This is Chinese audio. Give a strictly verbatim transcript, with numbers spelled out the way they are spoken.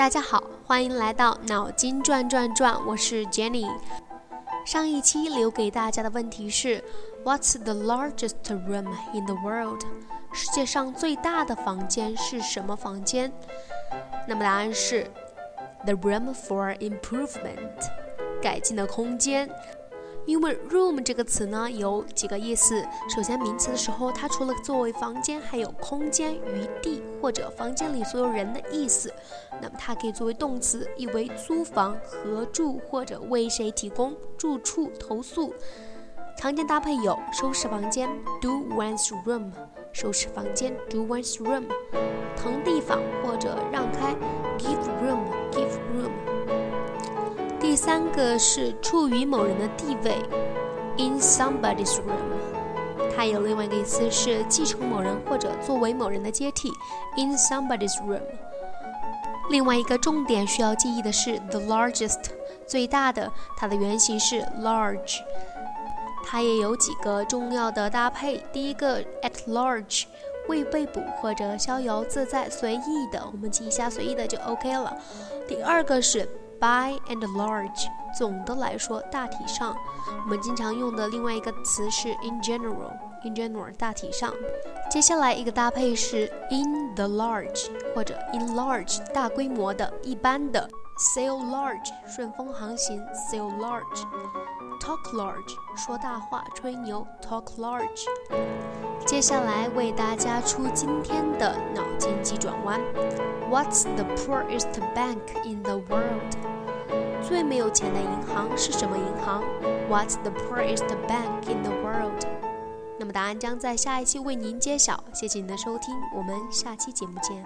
大家好，欢迎来到脑筋转转转，我是 Jenny。 上一期留给大家的问题是 What's the largest room in the world？ 世界上最大的房间是什么房间？那么答案是 The room for improvement， 改进的空间。因为 room 这个词呢有几个意思，首先名词的时候，它除了作为房间，还有空间、余地或者房间里所有人的意思。那么它可以作为动词，意为租房、合住或者为谁提供住处、投诉。常见搭配有收拾房间 do one's room， 收拾房间 do one's room， 腾地方或者让开 give room give room。第三个是处于某人的地位 in somebody's room， 它有另外一个意思是继承某人或者作为某人的接替 in somebody's room。 另外一个重点需要记忆的是 the largest， 最大的，它的原型是 large。 它也有几个重要的搭配，第一个 at large， 未被捕或者逍遥自在随意的，我们记一下随意的就 OK 了。第二个是by and large， 总的来说，大体上。我们经常用的另外一个词是 in general， in general 大体上。接下来一个搭配是 in the large 或者 in large 大规模的、一般的， sail large 顺风航行 sail large， talk large 说大话吹牛 talk large。 接下来为大家出今天的脑筋急转弯。 What's the poorest bank in the world？ 最没有钱的银行是什么银行？ What's the poorest bank in the world？ 那么答案将在下一期为您揭晓。谢谢您的收听，我们下期节目见。